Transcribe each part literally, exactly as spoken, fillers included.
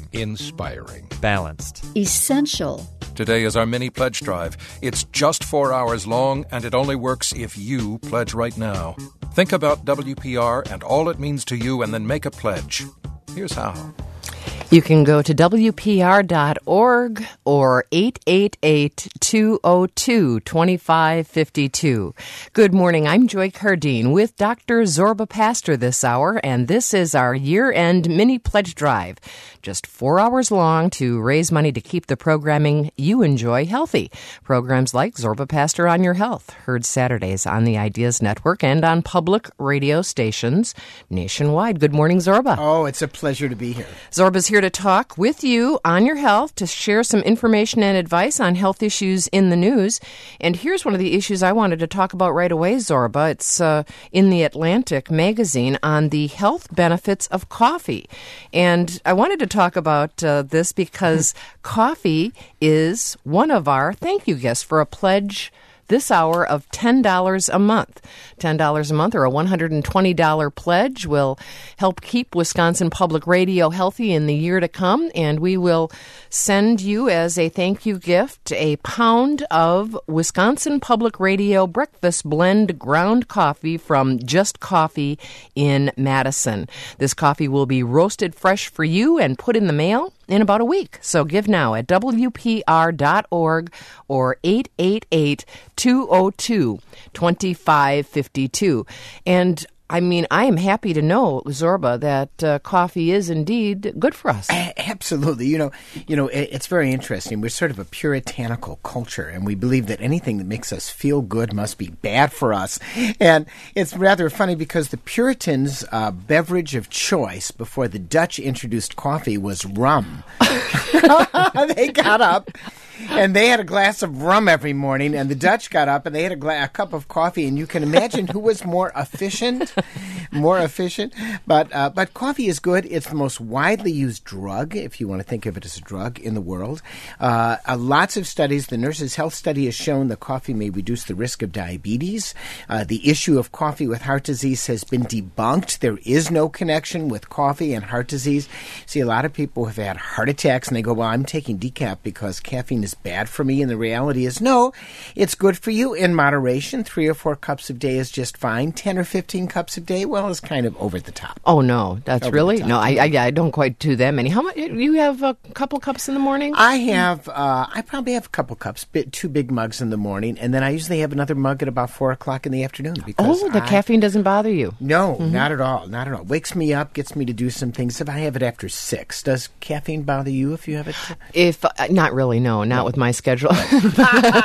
Inspiring. Balanced. Essential. Today is our mini pledge drive. It's just four hours long, and it only works if you pledge right now. Think about W P R and all it means to you, and then make a pledge. Here's how. You can go to W P R dot org or eight eight eight, two oh two, two five five two. Good morning. I'm Joy Cardine with Doctor Zorba Pastor this hour, and this is our year-end mini pledge drive. Just four hours long to raise money to keep the programming you enjoy healthy. Programs like Zorba Pastor on Your Health, heard Saturdays on the Ideas Network and on public radio stations nationwide. Good morning, Zorba. Oh, it's a pleasure to be here. Zorba's here to talk with you on your health, to share some information and advice on health issues in the news. And here's one of the issues I wanted to talk about right away, Zorba. It's uh, in the Atlantic magazine on the health benefits of coffee. And I wanted to talk about uh, this because coffee is one of our thank you gifts for a pledge this hour of ten dollars a month. ten dollars a month or a one hundred twenty dollars pledge will help keep Wisconsin Public Radio healthy in the year to come, and we will send you as a thank you gift a pound of Wisconsin Public Radio Breakfast Blend ground coffee from Just Coffee in Madison. This coffee will be roasted fresh for you and put in the mail in about a week. So give now at W P R dot org or eight eight eight, two oh two, two five five two. And I mean, I am happy to know, Zorba, that uh, coffee is indeed good for us. Absolutely. You know, you know, it, it's very interesting. We're sort of a puritanical culture, and we believe that anything that makes us feel good must be bad for us. And it's rather funny because the Puritans' uh, beverage of choice before the Dutch introduced coffee was rum. They got up and they had a glass of rum every morning, and the Dutch got up and they had a, gla- a cup of coffee, and you can imagine who was more efficient, more efficient. But uh, but coffee is good. It's the most widely used drug, if you want to think of it as a drug, in the world. Uh, uh, lots of studies. The Nurses' Health Study has shown that coffee may reduce the risk of diabetes. Uh, the issue of coffee with heart disease has been debunked. There is no connection with coffee and heart disease. See, a lot of people have had heart attacks, and they go, well, I'm taking decaf because caffeine is bad for me, and the reality is no, it's good for you in moderation. Three or four cups a day is just fine. Ten or fifteen cups a day, well, is kind of over the top. Oh no, that's over really no. I, I I don't quite do that many. How much you have? A couple cups in the morning? I have. Uh, I probably have a couple cups, bit, two big mugs in the morning, and then I usually have another mug at about four o'clock in the afternoon. Because oh, the I, caffeine doesn't bother you? No, mm-hmm. not at all. Not at all. Wakes me up, gets me to do some things. If I have it after six, does caffeine bother you if you have it? T- if uh, not really, no, not no. with my schedule. But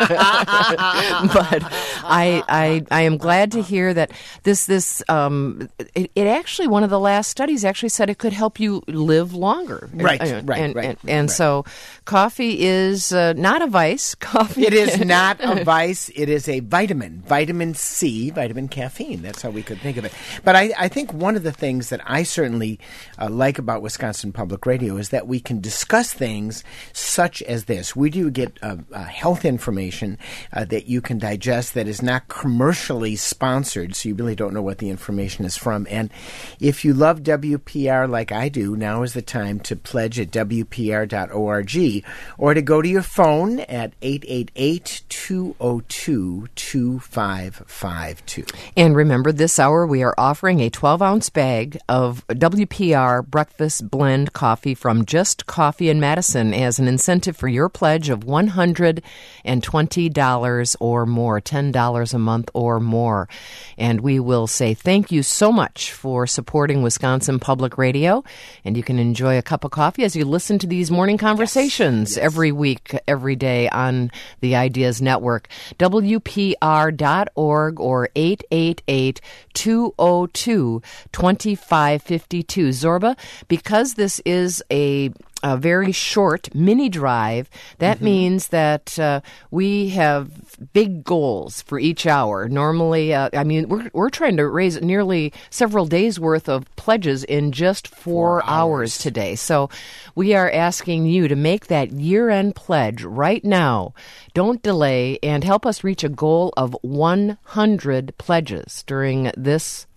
I, I I am glad to hear that this this um it, it actually one of the last studies actually said it could help you live longer. Right, and, right, and, right. And, and right. so coffee is uh, not a vice. Coffee. It is not a vice. It is a vitamin, vitamin C, vitamin caffeine. That's how we could think of it. But I, I think one of the things that I certainly uh, like about Wisconsin Public Radio is that we can discuss things such as this. We do get uh, uh, health information uh, that you can digest that is not commercially sponsored, so you really don't know what the information is from. And if you love W P R like I do, now is the time to pledge at W P R dot org or to go to your phone at eight eight eight, two oh two, two five five two. And remember, this hour we are offering a twelve-ounce bag of W P R Breakfast Blend coffee from Just Coffee in Madison as an incentive for your pledge of one hundred twenty dollars or more, ten dollars a month or more. And we will say thank you so much for supporting Wisconsin Public Radio. And you can enjoy a cup of coffee as you listen to these morning conversations yes, yes. every week, every day on the Ideas Network. W P R dot org or eight eight eight, two oh two, two five five two. Zorba, because this is a a very short mini drive, that mm-hmm. means that uh, we have big goals for each hour. Normally, uh, I mean, we're we're trying to raise nearly several days' worth of pledges in just four, four hours. hours today. So we are asking you to make that year-end pledge right now. Don't delay and help us reach a goal of one hundred pledges during this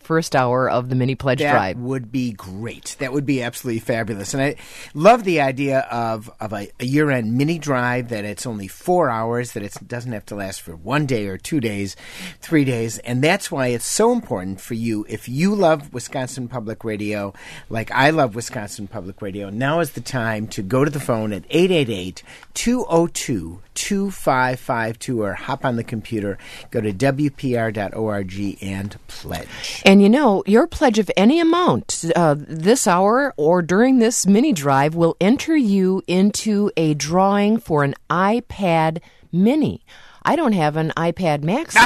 first hour of the mini pledge that drive. That would be great. That would be absolutely fabulous. And I love the idea of, of a, a year-end mini drive, that it's only four hours, that it doesn't have to last for one day or two days, three days. And that's why it's so important for you, if you love Wisconsin Public Radio, like I love Wisconsin Public Radio, now is the time to go to the phone at eight eight eight, two oh two, two five five two or hop on the computer, go to W P R dot org and pledge. And you know, your pledge of any amount uh, this hour or during this mini drive will enter you into a drawing for an iPad Mini. I don't have an iPad Max,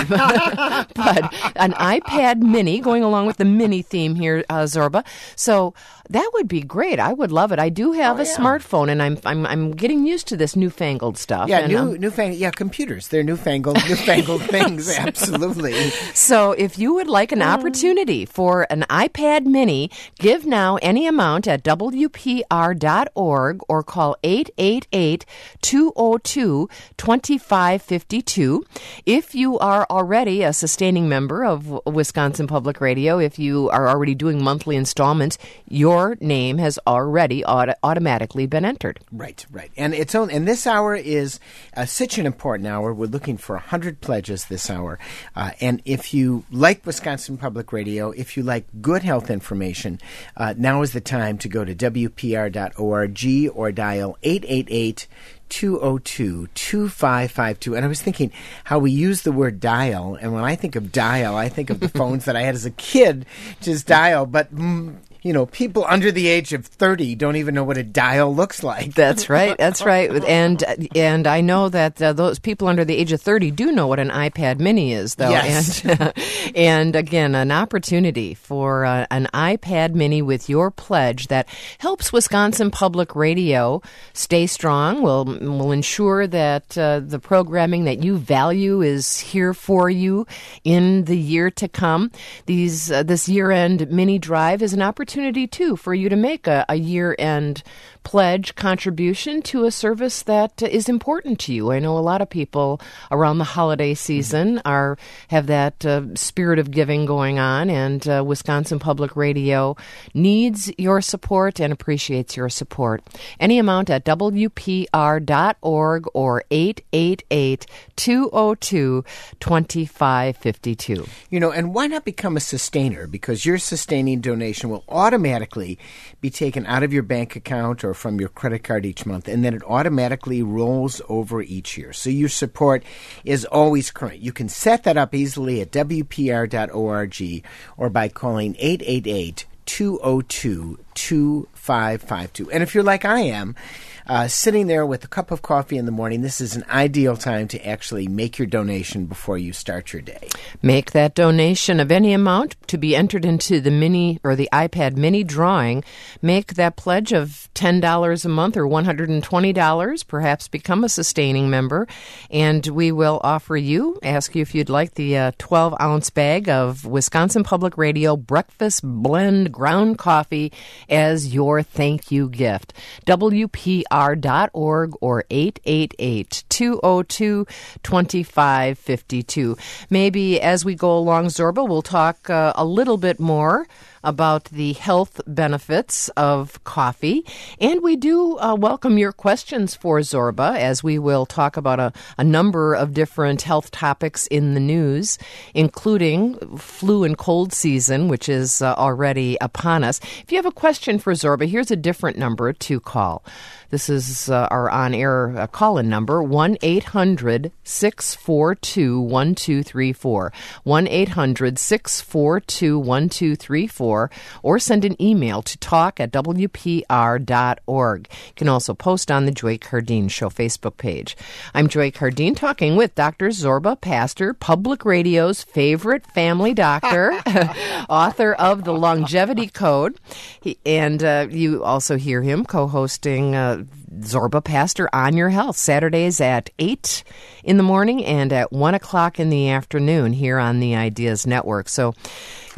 but an iPad Mini, going along with the mini theme here, uh, Zorba. So that would be great. I would love it. I do have oh, a yeah. smartphone, and I'm I'm I'm getting used to this newfangled stuff. Yeah, and, new um, newfangled. Yeah, computers. They're newfangled, newfangled things. Absolutely. So if you would like an opportunity for an iPad Mini, give now any amount at W P R dot org or call eight eight eight, two oh two, two five five two. If you are already a sustaining member of Wisconsin Public Radio, if you are already doing monthly installments, your name has already auto- automatically been entered. Right, right. And it's only, and this hour is uh, such an important hour. We're looking for one hundred pledges this hour. Uh, and if you like Wisconsin Public Radio, if you like good health information, uh, now is the time to go to W P R dot org or dial eight eight eight, two oh two, two five five two. And I was thinking how we use the word dial, and when I think of dial, I think of the phones that I had as a kid, just dial, but mm, you know, people under the age of thirty don't even know what a dial looks like. That's right. That's right. And and I know that uh, those people under the age of thirty do know what an iPad Mini is, though. Yes. And, uh, and again, an opportunity for uh, an iPad Mini with your pledge that helps Wisconsin Public Radio stay strong, will will ensure that uh, the programming that you value is here for you in the year to come. These uh, this year-end mini drive is an opportunity opportunity, too, for you to make a, a year-end pledge contribution to a service that is important to you. I know a lot of people around the holiday season mm-hmm. are have that uh, spirit of giving going on, and uh, Wisconsin Public Radio needs your support and appreciates your support. Any amount at W P R dot org or eight eight eight, two oh two, two five five two. You know, and why not become a sustainer? Because your sustaining donation will automatically be taken out of your bank account or from your credit card each month, and then it automatically rolls over each year. So your support is always current. You can set that up easily at W P R dot org or by calling eight eight eight, two oh two, two five five two. And if you're like I am, Uh, sitting there with a cup of coffee in the morning, this is an ideal time to actually make your donation before you start your day. Make that donation of any amount to be entered into the mini or the iPad Mini drawing. Make that pledge of ten dollars a month or one hundred twenty dollars. Perhaps become a sustaining member, and we will offer you, ask you if you'd like the uh, twelve-ounce bag of Wisconsin Public Radio Breakfast Blend Ground Coffee as your thank you gift. W P R dot org or eight eight eight, two oh two, two five five two. Maybe as we go along, Zorba, we'll talk uh, a little bit more about the health benefits of coffee. And we do uh, welcome your questions for Zorba, as we will talk about a, a number of different health topics in the news, including flu and cold season, which is uh, already upon us. If you have a question for Zorba, here's a different number to call. This is uh, our on-air uh, call-in number, one eight hundred, six four two, one two three four, one eight hundred, six four two, one two three four, or send an email to talk at W P R dot org. You can also post on the Joy Cardine Show Facebook page. I'm Joy Cardine, talking with Doctor Zorba Pastor, Public Radio's favorite family doctor, author of The Longevity Code. He, and uh, you also hear him co-hosting uh, Zorba Pastor on Your Health, Saturdays at eight in the morning and at one o'clock in the afternoon here on the Ideas Network. So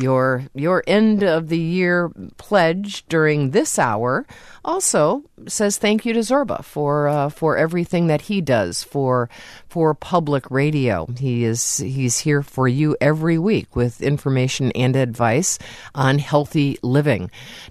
Your your end of the year pledge during this hour also says thank you to Zorba for uh, for everything that he does for for public radio. He is he's here for you every week with information and advice on healthy living.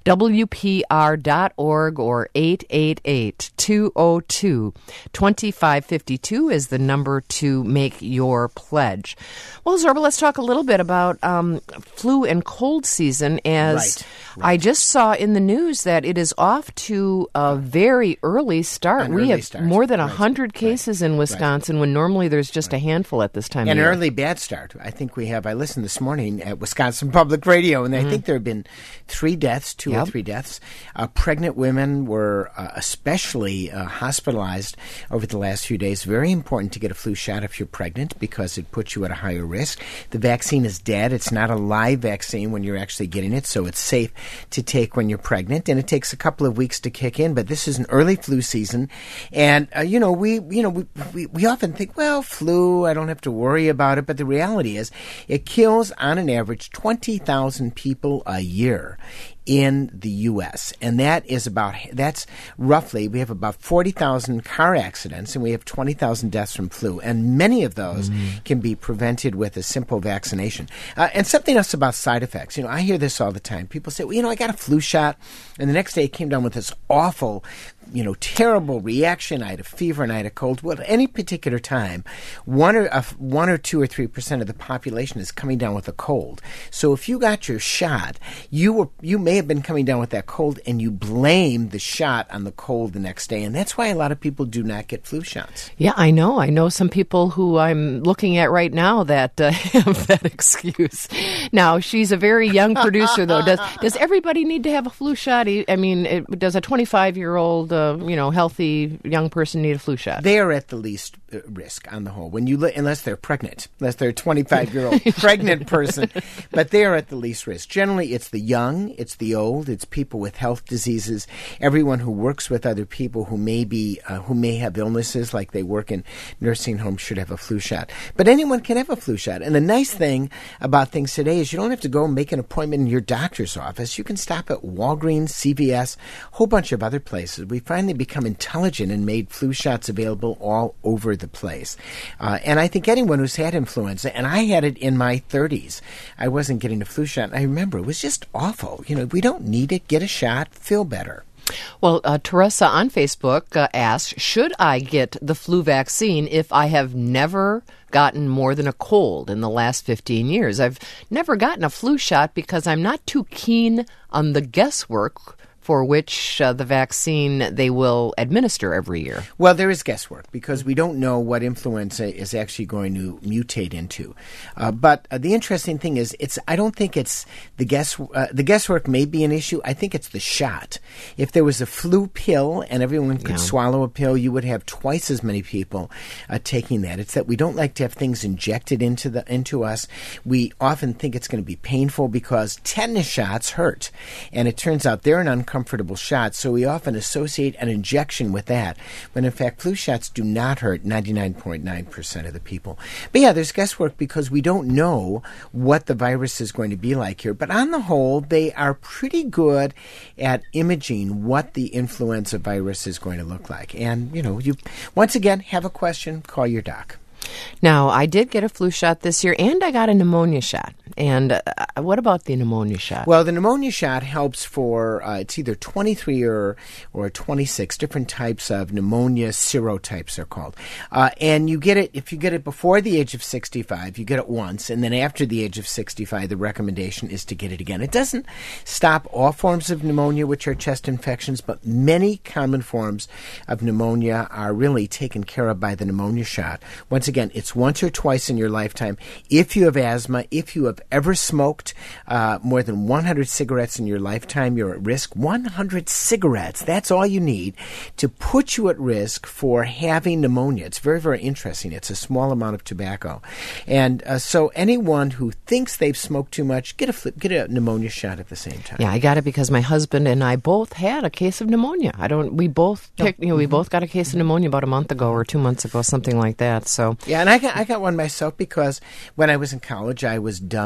W P R dot org or eight eight eight, two oh two, two five five two is the number to make your pledge. Well, Zorba, let's talk a little bit about um, flu and cold season, as right, right. I just saw in the news that it is off to a very early start. An we early have start. more than one Right, hundred cases right, in Wisconsin right. when normally there's just a handful at this time An of year. early bad start. I think we have, I listened this morning at Wisconsin Public Radio, and mm-hmm. I think there have been three deaths, two yep. or three deaths. Uh, pregnant women were uh, especially uh, hospitalized over the last few days. Very important to get a flu shot if you're pregnant because it puts you at a higher risk. The vaccine is dead. It's not a live vaccine when you're actually getting it, so it's safe to take when you're pregnant, and it takes a couple of weeks to kick in, but this is an early flu season, and, uh, you know, we, you know, we, we, we often think, well, flu, I don't have to worry about it, but the reality is it kills, on an average, twenty thousand people a year in the U S, and that is about, that's roughly, we have about forty thousand car accidents, and we have twenty thousand deaths from flu, and many of those mm-hmm. can be prevented with a simple vaccination. Uh, and something else about side effects. You know, I hear this all the time. People say, well, you know, I got a flu shot, and the next day it came down with this awful, you know, terrible reaction. I had a fever and I had a cold. Well, at any particular time, one or uh, one or two or three percent of the population is coming down with a cold. So if you got your shot, you were you may have been coming down with that cold, and you blame the shot on the cold the next day, and that's why a lot of people do not get flu shots. Yeah, I know. I know some people who I'm looking at right now that uh, have that excuse. Now, she's a very young producer, though. Does does everybody need to have a flu shot? I mean, it, does a twenty-five-year-old Uh, you know, healthy young person need a flu shot? They are at the least uh, risk on the whole. When you li- unless they're pregnant, unless they're a twenty-five-year-old pregnant person, but they are at the least risk. Generally, it's the young, it's the old, it's people with health diseases, everyone who works with other people who may be uh, who may have illnesses, like they work in nursing homes, should have a flu shot. But anyone can have a flu shot. And the nice thing about things today is you don't have to go and make an appointment in your doctor's office. You can stop at Walgreens, C V S, a whole bunch of other places. We finally become intelligent and made flu shots available all over the place. Uh, and I think anyone who's had influenza, and I had it in my thirties, I wasn't getting a flu shot. And I remember it was just awful. You know, we don't need it. Get a shot. Feel better. Well, uh, Teresa on Facebook uh, asked, should I get the flu vaccine if I have never gotten more than a cold in the last fifteen years? I've never gotten a flu shot because I'm not too keen on the guesswork for which uh, the vaccine they will administer every year. Well, there is guesswork because we don't know what influenza is actually going to mutate into. Uh, but uh, the interesting thing is, it's I don't think it's the guess uh, the guesswork may be an issue. I think it's the shot. If there was a flu pill and everyone could yeah. swallow a pill, you would have twice as many people uh, taking that. It's that we don't like to have things injected into the into us. We often think it's going to be painful because tetanus shots hurt, and it turns out they're an uncomfortable comfortable shot, so we often associate an injection with that, when in fact flu shots do not hurt ninety-nine point nine percent of the people. But yeah, there's guesswork because we don't know what the virus is going to be like here, but on the whole, they are pretty good at imaging what the influenza virus is going to look like. And, you know, you once again have a question, call your doc. Now, I did get a flu shot this year, and I got a pneumonia shot. And uh, what about the pneumonia shot? Well, the pneumonia shot helps for, uh, it's either twenty-three or or twenty-six different types of pneumonia serotypes, they're called. Uh, and you get it, if you get it before the age of sixty-five, you get it once. And then after the age of sixty-five, the recommendation is to get it again. It doesn't stop all forms of pneumonia, which are chest infections, but many common forms of pneumonia are really taken care of by the pneumonia shot. Once again, it's once or twice in your lifetime. If you have asthma, if you have ever smoked uh, more than one hundred cigarettes in your lifetime, you're at risk. one hundred cigarettes, that's all you need to put you at risk for having pneumonia. It's very, very interesting. It's a small amount of tobacco. And uh, so anyone who thinks they've smoked too much, get a flip, get a pneumonia shot at the same time. Yeah, I got it because my husband and I both had a case of pneumonia. I don't. We both picked, you know, we mm-hmm. both got a case of pneumonia about a month ago or two months ago, something like that. So yeah, and I got I got one myself because when I was in college, I was dumb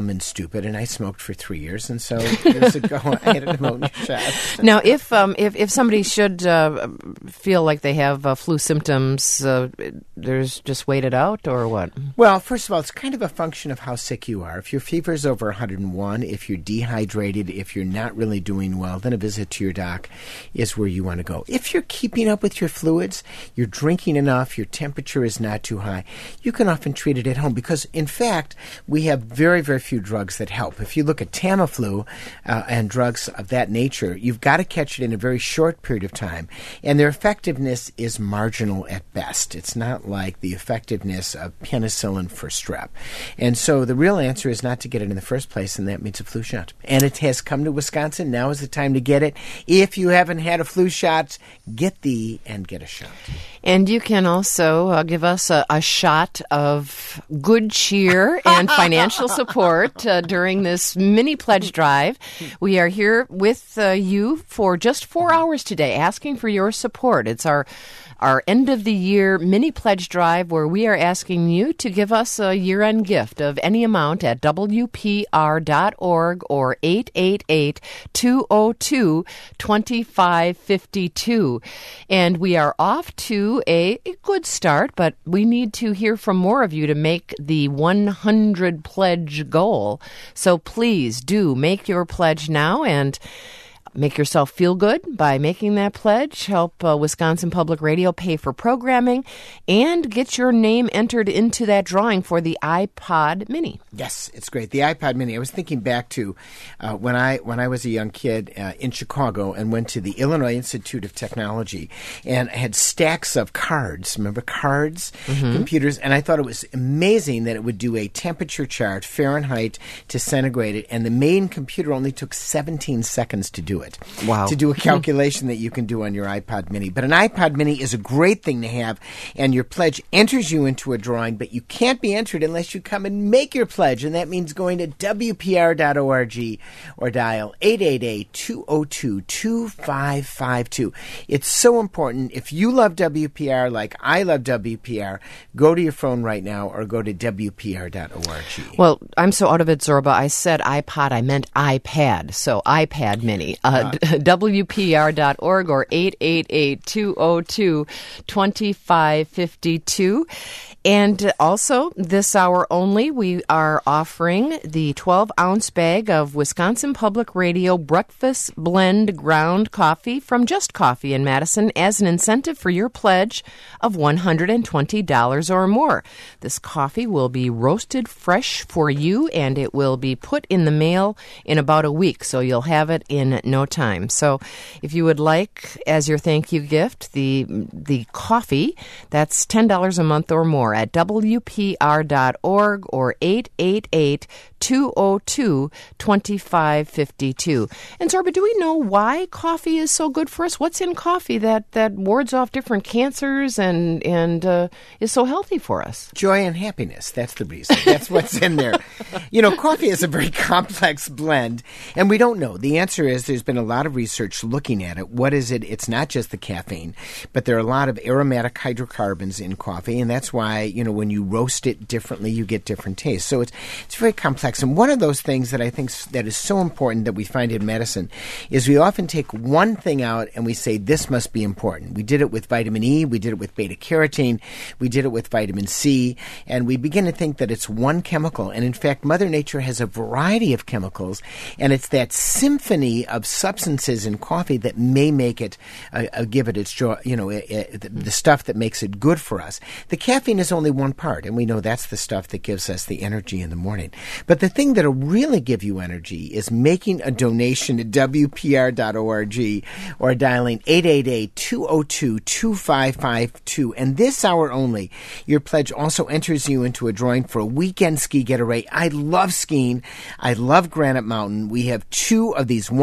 dumb and stupid, and I smoked for three years, and so years ago I had a pneumonia shot. Now, if um, if, if somebody should uh, feel like they have uh, flu symptoms, uh, there's just wait it out, or what? Well, first of all, it's kind of a function of how sick you are. If your fever is over one hundred one, if you're dehydrated, if you're not really doing well, then a visit to your doc is where you want to go. If you're keeping up with your fluids, you're drinking enough, your temperature is not too high, you can often treat it at home because, in fact, we have very, very few drugs that help. If you look at Tamiflu uh, and drugs of that nature, you've got to catch it in a very short period of time, and their effectiveness is marginal at best. It's not like the effectiveness of penicillin for strep. And so the real answer is not to get it in the first place, and that means a flu shot. And it has come to Wisconsin. Now is the time to get it. If you haven't had a flu shot, get thee and get a shot. And you can also uh, give us a, a shot of good cheer and financial support uh, during this mini pledge drive. We are here with uh, you for just four hours today, asking for your support. It's our Our end-of-the-year mini pledge drive where we are asking you to give us a year-end gift of any amount at W P R dot org or eight eight eight, two oh two, two five five two. And we are off to a, a good start, but we need to hear from more of you to make the one hundred pledge goal. So please do make your pledge now and make yourself feel good by making that pledge. Help uh, Wisconsin Public Radio pay for programming and get your name entered into that drawing for the iPod Mini. Yes, it's great. The iPod Mini. I was thinking back to uh, when I when I was a young kid uh, in Chicago and went to the Illinois Institute of Technology and had stacks of cards. Remember cards, mm-hmm. computers, and I thought it was amazing that it would do a temperature chart, Fahrenheit to centigrade, and the main computer only took seventeen seconds to do it. Wow. To do a calculation that you can do on your iPod Mini. But an iPod Mini is a great thing to have, and your pledge enters you into a drawing, but you can't be entered unless you come and make your pledge, and that means going to W P R dot org or dial eight eight eight, two oh two, two five five two. It's so important. If you love W P R like I love W P R, go to your phone right now or go to W P R dot org. Well, I'm so out of it, Zorba. I said iPod, I meant iPad, so iPad Mini. Uh, Uh, W P R dot org or eight eight eight, two oh two, two five five two. And also, this hour only, we are offering the twelve-ounce bag of Wisconsin Public Radio Breakfast Blend Ground Coffee from Just Coffee in Madison as an incentive for your pledge of one hundred twenty dollars or more. This coffee will be roasted fresh for you, and it will be put in the mail in about a week, so you'll have it in no time. So if you would like, as your thank you gift, the the coffee, that's ten dollars a month or more at W P R dot org or eight eight eight, two oh two, two five five two. And Zorba, do we know why coffee is so good for us? What's in coffee that, that wards off different cancers and, and uh, is so healthy for us? Joy and happiness. That's the reason. That's what's in there. You know, coffee is a very complex blend, and we don't know. The answer is there's been a lot of research looking at it. What is it? It's not just the caffeine, but there are a lot of aromatic hydrocarbons in coffee, and that's why, you know, when you roast it differently, you get different tastes. So it's it's very complex. And one of those things that I think that is so important that we find in medicine is we often take one thing out and we say this must be important. We did it with vitamin E, we did it with beta-carotene, we did it with vitamin C, and we begin to think that it's one chemical. And in fact, Mother Nature has a variety of chemicals, and it's that symphony of substances in coffee that may make it, uh, uh, give it its joy, you know, uh, uh, the, the stuff that makes it good for us. The caffeine is only one part, and we know that's the stuff that gives us the energy in the morning. But the thing that'll really give you energy is making a donation to W P R dot org or dialing eight eight eight, two oh two, two five five two. And this hour only, your pledge also enters you into a drawing for a weekend ski getaway. I love skiing. I love Granite Mountain. We have two of these wonderful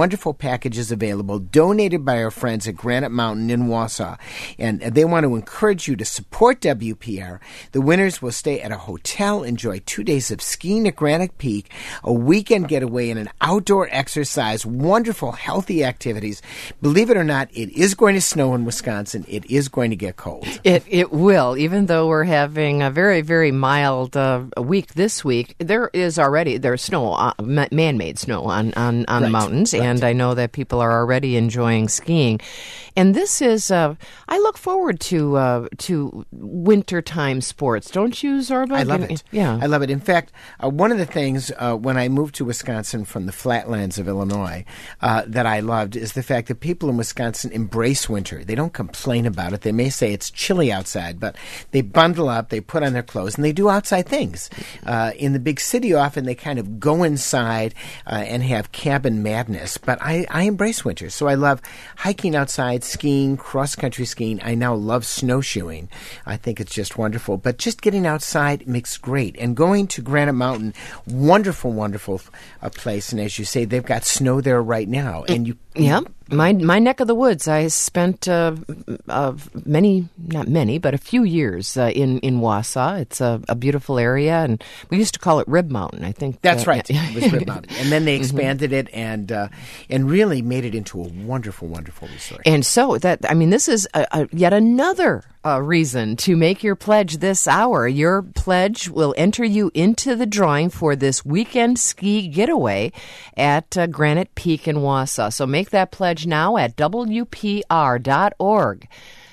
packages available, donated by our friends at Granite Mountain in Wausau. And they want to encourage you to support W P R. The winners will stay at a hotel, enjoy two days of skiing at Granite Peak, a weekend getaway, and an outdoor exercise, wonderful, healthy activities. Believe it or not, it is going to snow in Wisconsin. It is going to get cold. It it will, even though we're having a very, very mild uh, week this week. There is already, there's snow, uh, man-made snow on, on, on Right, the mountains, right. and I know that people are already enjoying skiing. And this is, uh, I look forward to uh, to wintertime sports. Don't you, Zorba? I love You- it. Yeah. I love it. In fact, uh, one of the things uh, when I moved to Wisconsin from the flatlands of Illinois uh, that I loved is the fact that people in Wisconsin embrace winter. They don't complain about it. They may say it's chilly outside, but they bundle up, they put on their clothes, and they do outside things. Uh, in the big city, often they kind of go inside uh, and have cabin madness. But I, I embrace winter, so I love hiking outside, skiing, cross-country skiing. I now love snowshoeing. I think it's just wonderful. But just getting outside makes great. And going to Granite Mountain, wonderful, wonderful uh, place. And as you say, they've got snow there right now. And you, Yeah, my my neck of the woods. I spent uh, uh, many, not many, but a few years uh, in in Wausau. It's a, a beautiful area, and we used to call it Rib Mountain. I think That's uh, right. It was Rib Mountain. And then they expanded it and uh, and really made it into a wonderful, wonderful resort. And so that, I mean, this is a, a, yet another uh, reason to make your pledge this hour. Your pledge will enter you into the drawing for this weekend ski getaway at uh, Granite Peak in Wausau. So make that pledge now at W P R dot org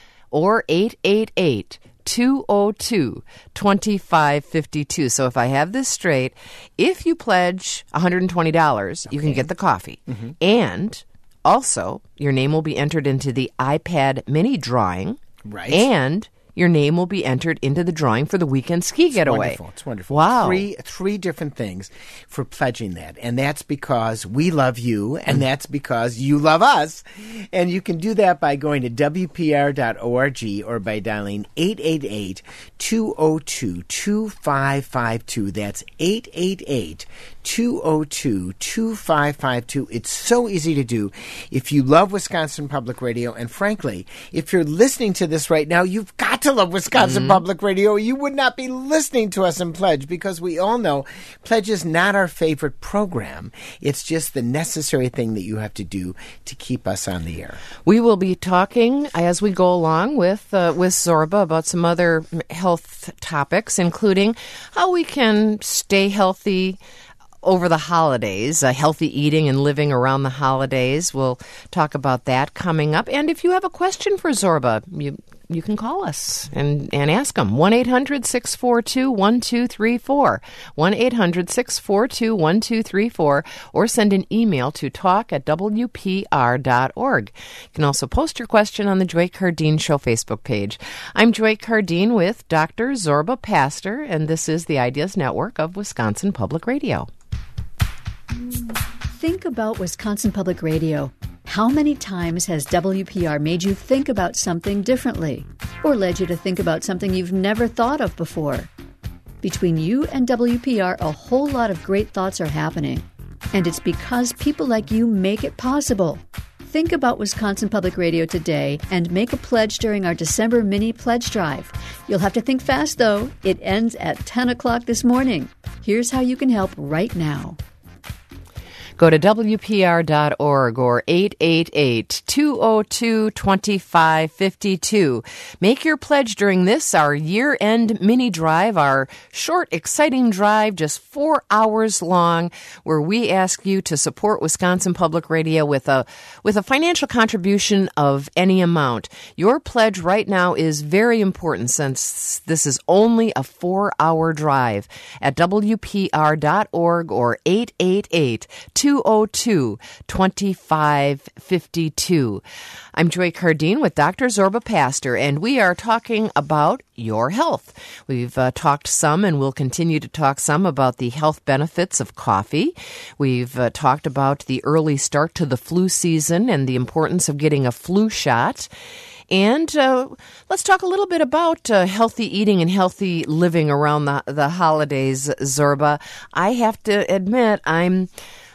or eight eight eight, two oh two, two five five two. So if I have this straight, if you pledge one hundred twenty dollars, okay, you can get the coffee. Mm-hmm. And also, your name will be entered into the iPad mini drawing. Right. And your name will be entered into the drawing for the weekend ski It's getaway. wonderful. It's wonderful. Wow. Three, three different things for pledging that. And that's because we love you, and that's because you love us. And you can do that by going to W P R dot org or by dialing eight eight eight, two oh two, two five five two. That's eight eight eight, two oh two, two five five two. It's so easy to do. If you love Wisconsin Public Radio, and frankly, if you're listening to this right now, you've got to love Wisconsin mm-hmm. Public Radio. You would not be listening to us in Pledge, because we all know Pledge is not our favorite program. It's just the necessary thing that you have to do to keep us on the air. We will be talking as we go along with uh, with Zorba about some other health topics, including how we can stay healthy over the holidays, uh, healthy eating and living around the holidays. We'll talk about that coming up. And if you have a question for Zorba, you you can call us and, and ask them. one eight hundred, six four two, one two three four. one eight hundred, six four two, one two three four. Or send an email to talk at W P R dot org. You can also post your question on the Joy Cardeen Show Facebook page. I'm Joy Cardeen with Doctor Zorba Pastor, and this is the Ideas Network of Wisconsin Public Radio. Think about Wisconsin Public Radio. How many times has W P R made you think about something differently, or led you to think about something you've never thought of before? Between you and W P R, a whole lot of great thoughts are happening. And it's because people like you make it possible. Think about Wisconsin Public Radio today and make a pledge during our December mini pledge drive. You'll have to think fast, though. It ends at ten o'clock this morning. Here's how you can help right now. Go to W P R dot org or eight eight eight, two oh two, two five five two. Make your pledge during this, our year-end mini drive, our short, exciting drive, just four hours long, where we ask you to support Wisconsin Public Radio with a with a financial contribution of any amount. Your pledge right now is very important, since this is only a four-hour drive at W P R dot org or eight eight eight, two oh two, two five five two. I'm Joy Cardeen with Doctor Zorba Pastor, and we are talking about your health. We've uh, talked some, and we'll continue to talk some, about the health benefits of coffee. We've uh, talked about the early start to the flu season and the importance of getting a flu shot. And uh, let's talk a little bit about uh, healthy eating and healthy living around the, the holidays, Zorba. I have to admit, I'm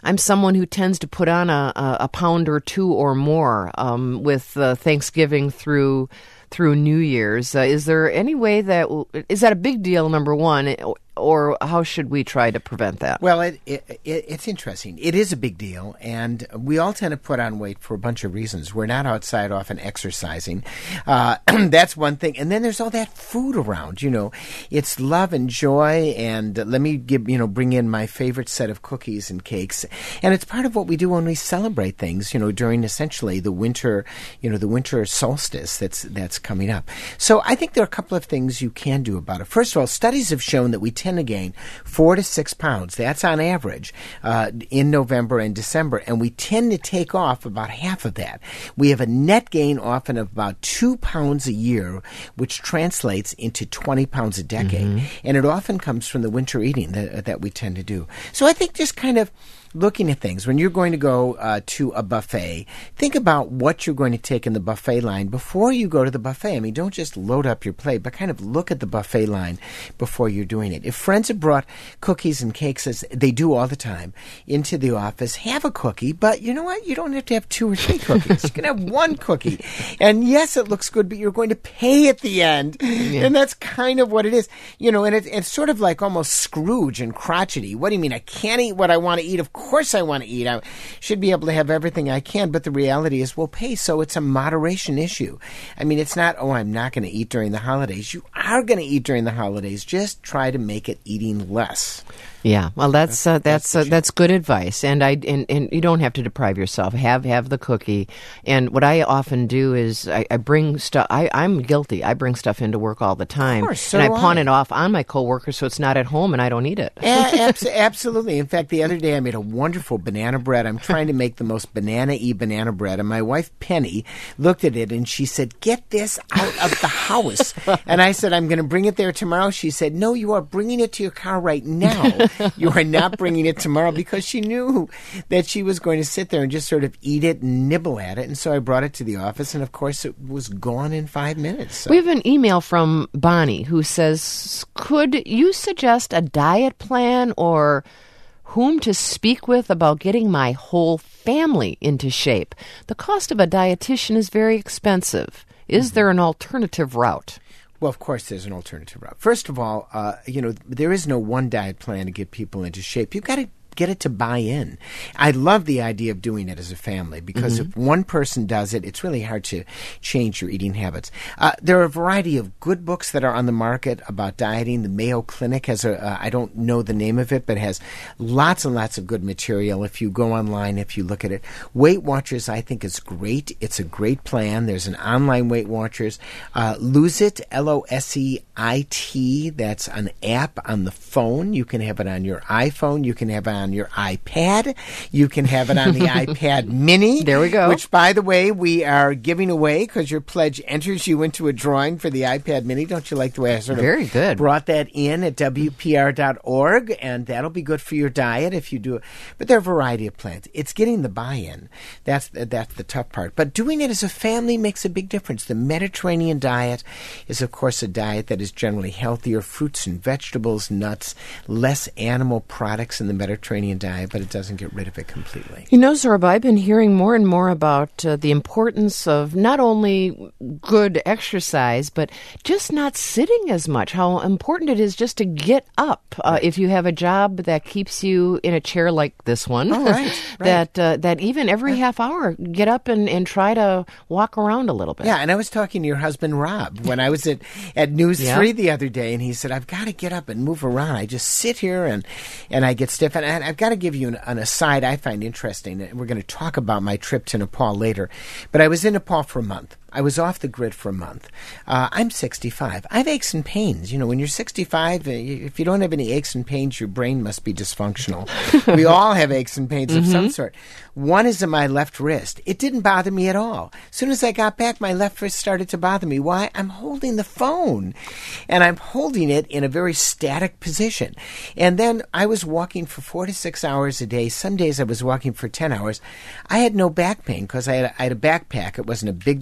I'm someone who tends to put on a, a, a pound or two or more um, with uh, Thanksgiving through through New Year's. Uh, is there any way that is that a big deal? Number one. Or how should we try to prevent that? Well, it, it, it, it's interesting. It is a big deal, and we all tend to put on weight for a bunch of reasons. We're not outside often exercising. Uh, that's one thing. And then there's all that food around, you know. It's love and joy, and uh, let me give, you know, bring in my favorite set of cookies and cakes. And it's part of what we do when we celebrate things, you know, during essentially the winter, you know, the winter solstice that's, that's coming up. So I think there are a couple of things you can do about it. First of all, studies have shown that we tend to gain four to six pounds. That's on average uh, in November and December, and we tend to take off about half of that. We have a net gain often of about two pounds a year, which translates into twenty pounds a decade, mm-hmm. and it often comes from the winter eating that, that we tend to do. So I think just kind of looking at things. When you're going to go uh, to a buffet, think about what you're going to take in the buffet line before you go to the buffet. I mean, don't just load up your plate, but kind of look at the buffet line before you're doing it. If friends have brought cookies and cakes, as they do all the time, into the office, have a cookie, but you know what? You don't have to have two or three cookies. You can have one cookie. And yes, it looks good, but you're going to pay at the end. Yeah. And that's kind of what it is. You know, and it, it's sort of like almost Scrooge and crotchety. What do you mean? I can't eat what I want to eat? Of course. Of course I want to eat. I should be able to have everything I can, but the reality is we'll pay, so it's a moderation issue. I mean, it's not, oh, I'm not going to eat during the holidays. You are going to eat during the holidays. Just try to make it eating less. Yeah, well, that's uh, that's that's, uh, that's good advice, and I and, and you don't have to deprive yourself. Have have the cookie, and what I often do is I, I bring stuff. I I'm guilty. I bring stuff into work all the time, of course, so and I pawn I. it off on my coworkers, so it's not at home, and I don't eat it. a- abs- absolutely. In fact, the other day I made a wonderful banana bread. I'm trying to make the most banana-y banana bread, and my wife Penny looked at it and she said, "Get this out of the house." And I said, "I'm going to bring it there tomorrow." She said, "No, you are bringing it to your car right now." You are not bringing it tomorrow, because she knew that she was going to sit there and just sort of eat it and nibble at it. And so I brought it to the office, and of course it was gone in five minutes. So. We have an email from Bonnie who says, could you suggest a diet plan or whom to speak with about getting my whole family into shape? The cost of a dietitian is very expensive. Is mm-hmm. there an alternative route? Well, of course, there's an alternative route. First of all, uh, you know, there is no one diet plan to get people into shape. You've got to get it to buy in. I love the idea of doing it as a family, because mm-hmm. if one person does it, it's really hard to change your eating habits. Uh, there are a variety of good books that are on the market about dieting. The Mayo Clinic has a, uh, I don't know the name of it, but has lots and lots of good material if you go online, if you look at it. Weight Watchers, I think, is great. It's a great plan. There's an online Weight Watchers. Uh, Lose It, L O S E I T, that's an app on the phone. You can have it on your iPhone. You can have it on your iPad. You can have it on the iPad Mini. There we go. Which, by the way, we are giving away because your pledge enters you into a drawing for the iPad Mini. Don't you like the way I sort of Very good. brought that in at W P R dot org? And that'll be good for your diet if you do it. But there are a variety of plans. It's getting the buy-in. That's, that's the tough part. But doing it as a family makes a big difference. The Mediterranean diet is, of course, a diet that is generally healthier. Fruits and vegetables, nuts, less animal products in the Mediterranean diet, but it doesn't get rid of it completely. You know, Zorba, I've been hearing more and more about uh, the importance of not only good exercise, but just not sitting as much, how important it is just to get up. Uh, if you have a job that keeps you in a chair like this one, oh, right, right. that uh, that even every half hour, get up and, and try to walk around a little bit. Yeah, and I was talking to your husband, Rob, when I was at, at News yeah. three the other day, and he said, I've got to get up and move around. I just sit here and, and I get stiff. And I, I've got to give you an, an aside I find interesting. We're going to talk about my trip to Nepal later. But I was in Nepal for a month. I was off the grid for a month. Uh, I'm sixty-five. I have aches and pains. You know, when you're sixty-five, if you don't have any aches and pains, your brain must be dysfunctional. We all have aches and pains mm-hmm. of some sort. One is in my left wrist. It didn't bother me at all. As soon as I got back, my left wrist started to bother me. Why? I'm holding the phone. And I'm holding it in a very static position. And then I was walking for four to six hours a day. Some days I was walking for ten hours. I had no back pain because I had a, I had a backpack. It wasn't a big backpack.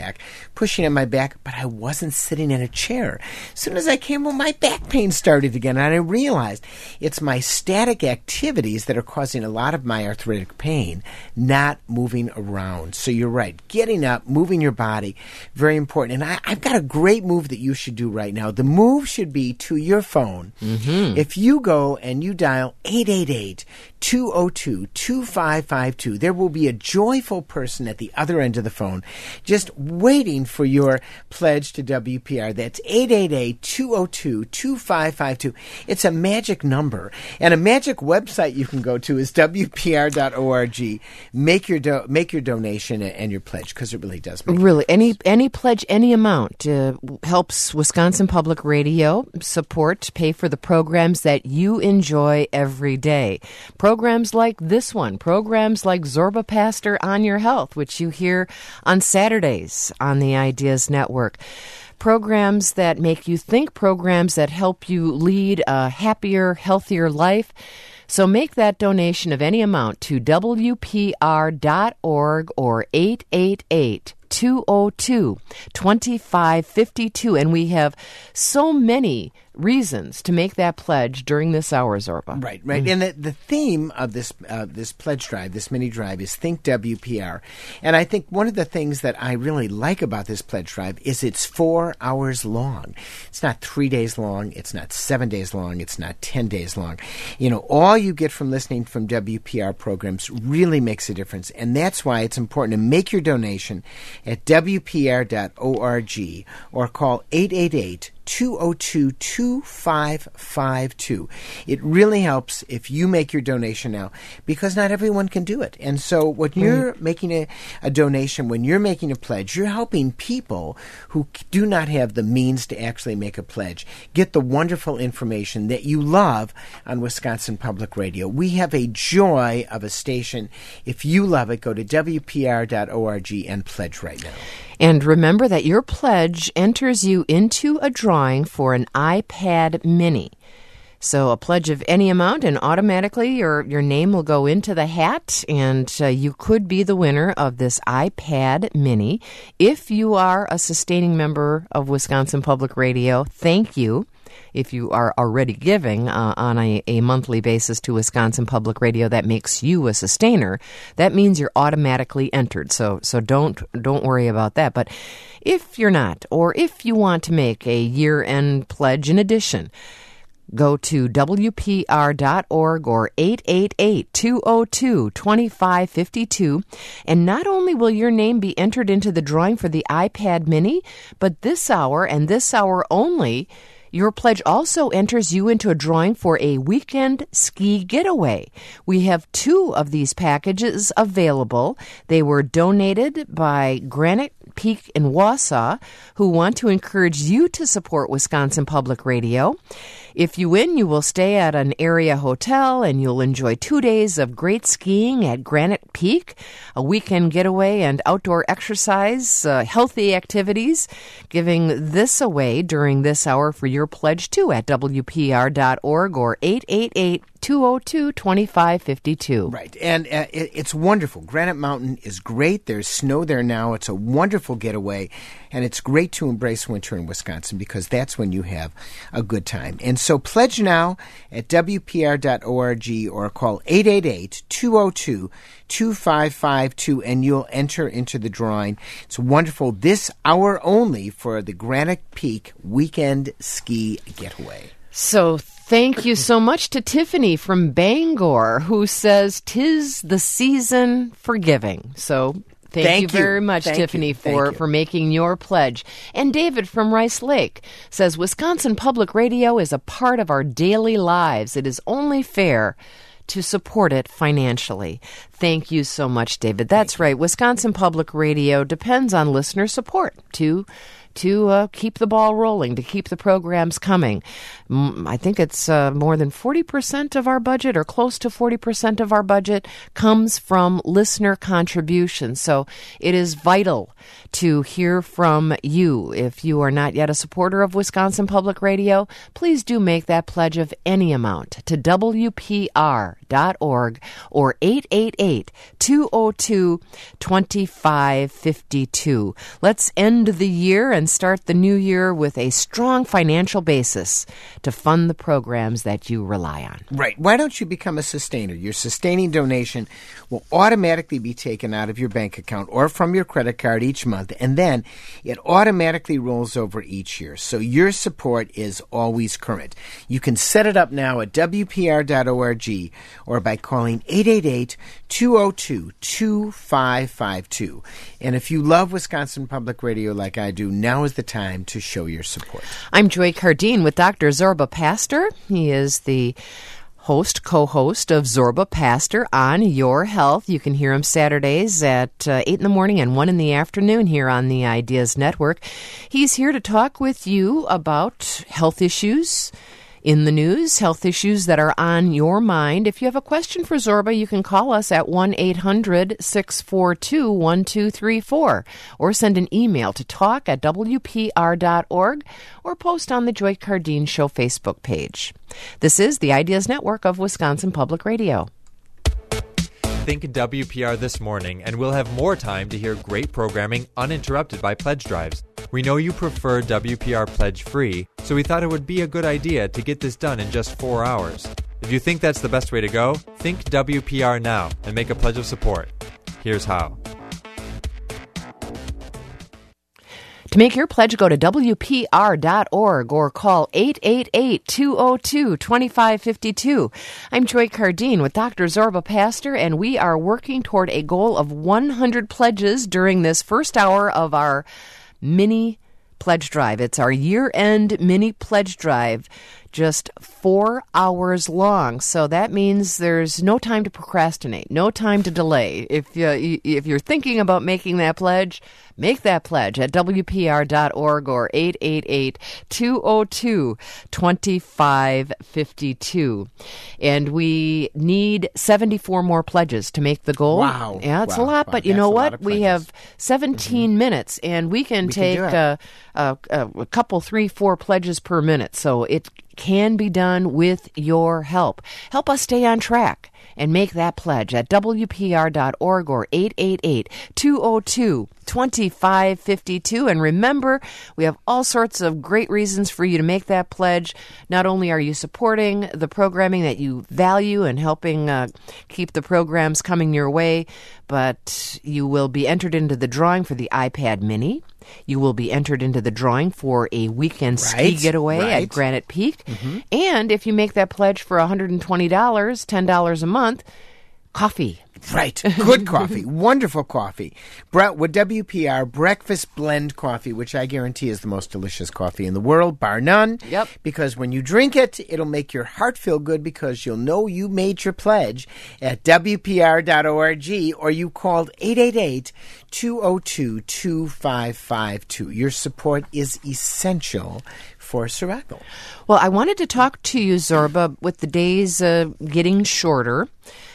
backpack, pushing on my back, but I wasn't sitting in a chair. As soon as I came home, my back pain started again, and I realized it's my static activities that are causing a lot of my arthritic pain, not moving around. So you're right. Getting up, moving your body, very important. And I, I've got a great move that you should do right now. The move should be to your phone. Mm-hmm. If you go and you dial eight eight eight, two oh two, two five five two, there will be a joyful person at the other end of the phone just waiting for your pledge to W P R. That's eight eight eight, two oh two, two five five two. It's a magic number. And a magic website you can go to is W P R dot org. Make your do- make your donation and your pledge, because it really does make Really, any any pledge, any amount uh, helps Wisconsin Public Radio support, pay for the programs that you enjoy every day. Programs like this one, programs like Zorba Pastor on Your Health, which you hear on Saturdays on the Ideas Network. Programs that make you think, programs that help you lead a happier, healthier life. So make that donation of any amount to W P R dot org or eight eight eight, two oh two, two five five two. And we have so many reasons to make that pledge during this hour, Zorba. Right, right. Mm-hmm. And the, the theme of this uh, this pledge drive, this mini drive, is Think W P R. And I think one of the things that I really like about this pledge drive is it's four hours long. It's not three days long. It's not seven days long. It's not ten days long. You know, all you get from listening from W P R programs really makes a difference. And that's why it's important to make your donation at W P R dot org or call eight eight eight, two oh two, two five five two. It really helps if you make your donation now, because not everyone can do it. And so when you're mm. making a, a donation, when you're making a pledge, you're helping people who do not have the means to actually make a pledge get the wonderful information that you love on Wisconsin Public Radio. We have a joy of a station. If you love it, go to W P R dot org and pledge right now. And remember that your pledge enters you into a drawing for an iPad mini. So a pledge of any amount, and automatically your, your name will go into the hat, and uh, you could be the winner of this iPad mini. If you are a sustaining member of Wisconsin Public Radio, thank you. If you are already giving uh, on a, a monthly basis to Wisconsin Public Radio, that makes you a sustainer. That means you're automatically entered. So so don't don't worry about that. But if you're not, or if you want to make a year-end pledge in addition, go to W P R dot org or eight eight eight, two oh two, two five five two. And not only will your name be entered into the drawing for the iPad mini, but this hour and this hour only, your pledge also enters you into a drawing for a weekend ski getaway. We have two of these packages available. They were donated by Granite Peak in Wausau, who want to encourage you to support Wisconsin Public Radio. If you win, you will stay at an area hotel and you'll enjoy two days of great skiing at Granite Peak, a weekend getaway and outdoor exercise, uh, healthy activities. Giving this away during this hour for your pledge too at W P R dot org or eight eight eight, two oh two, two five five two. Right, and uh, it, it's wonderful. Granite Mountain is great. There's snow there now. It's a wonderful getaway, and it's great to embrace winter in Wisconsin because that's when you have a good time. And so pledge now at W P R dot org or call eight eight eight, two oh two, two five five two, and you'll enter into the drawing. It's wonderful. This hour only for the Granite Peak Weekend Ski Getaway. So thank you so much to Tiffany from Bangor, who says, "'Tis the season for giving." So thank, thank you very you. much, thank Tiffany, you. for, for making your pledge. And David from Rice Lake says, "Wisconsin Public Radio is a part of our daily lives. It is only fair to support it financially." Thank you so much, David. That's right. Wisconsin Public Radio depends on listener support to to uh, keep the ball rolling, to keep the programs coming. Mm, I think it's uh, more than forty percent of our budget, or close to forty percent of our budget, comes from listener contributions. So it is vital to hear from you. If you are not yet a supporter of Wisconsin Public Radio, please do make that pledge of any amount to W P R dot org or eight eight eight, two oh two, two five five two. Let's end the year and start the new year with a strong financial basis to fund the programs that you rely on. Right. Why don't you become a sustainer? Your sustaining donation will automatically be taken out of your bank account or from your credit card each month, and then it automatically rolls over each year. So your support is always current. You can set it up now at W P R dot org or by calling eight eight eight, two oh two, two five five two. And if you love Wisconsin Public Radio like I do, now is the time to show your support. I'm Joy Cardine with Doctor Zorba Pastor. He is the host, co-host of Zorba Pastor on Your Health. You can hear him Saturdays at uh, eight in the morning and one in the afternoon here on the Ideas Network. He's here to talk with you about health issues in the news, health issues that are on your mind. If you have a question for Zorba, you can call us at one eight hundred, six four two, one two three four or send an email to talk at W P R dot org or post on the Joy Cardine Show Facebook page. This is the Ideas Network of Wisconsin Public Radio. Think W P R this morning, and we'll have more time to hear great programming uninterrupted by pledge drives. We know you prefer W P R Pledge Free, so we thought it would be a good idea to get this done in just four hours. If you think that's the best way to go, think W P R now and make a pledge of support. Here's how. To make your pledge, go to W P R dot org or call eight eight eight, two oh two, two five five two. I'm Joy Cardine with Doctor Zorba Pastor, and we are working toward a goal of one hundred pledges during this first hour of our mini pledge drive. It's our year-end mini pledge drive, just four hours long. So that means there's no time to procrastinate, no time to delay. If you, if you're thinking about making that pledge, make that pledge at W P R dot org or eight eight eight, two oh two, two five five two. And we need seventy-four more pledges to make the goal. Wow. Yeah, it's wow. a lot, wow. but you That's know what? We We have seventeen mm-hmm. minutes, and we can we take can a, a, a couple, three, four pledges per minute. So it can be done with your help. Help us stay on track and make that pledge at W P R dot org or eight eight eight, two oh two, two five five two. And remember, we have all sorts of great reasons for you to make that pledge. Not only are you supporting the programming that you value and helping uh, keep the programs coming your way, but you will be entered into the drawing for the iPad Mini. You will be entered into the drawing for a weekend right, ski getaway right. at Granite Peak. Mm-hmm. And if you make that pledge for one hundred twenty dollars, ten dollars a month, coffee. Right. Good coffee. Wonderful coffee. Brought with W P R Breakfast Blend Coffee, which I guarantee is the most delicious coffee in the world, bar none. Yep. Because when you drink it, it'll make your heart feel good because you'll know you made your pledge at W P R dot org or you called eight eight eight, two oh two, two five five two. Your support is essential for survival. Well, I wanted to talk to you, Zorba, with the days uh, getting shorter,